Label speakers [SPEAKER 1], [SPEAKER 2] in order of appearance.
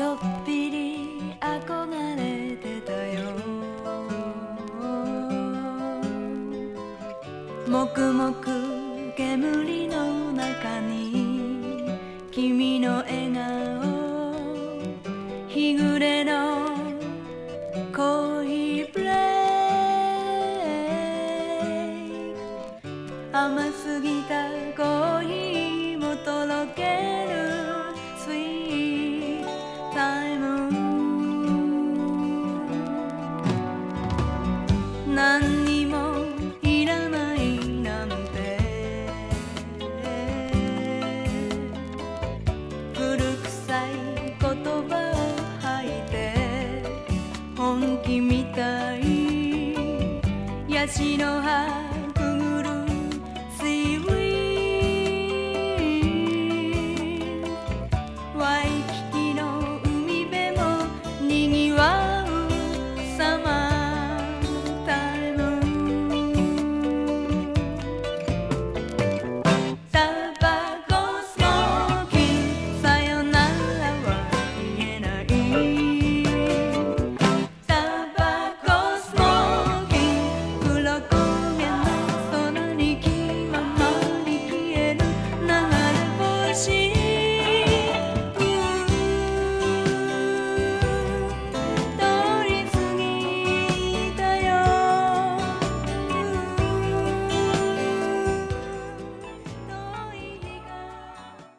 [SPEAKER 1] ちょっぴり憧れてたよ。黙々煙の中に君の笑顔、日暮れのコーヒーブレイク、甘すぎたコーヒーもとろけるスイートタイム。何にもいらないなんて古臭い言葉を吐いて、本気みたいヤシの葉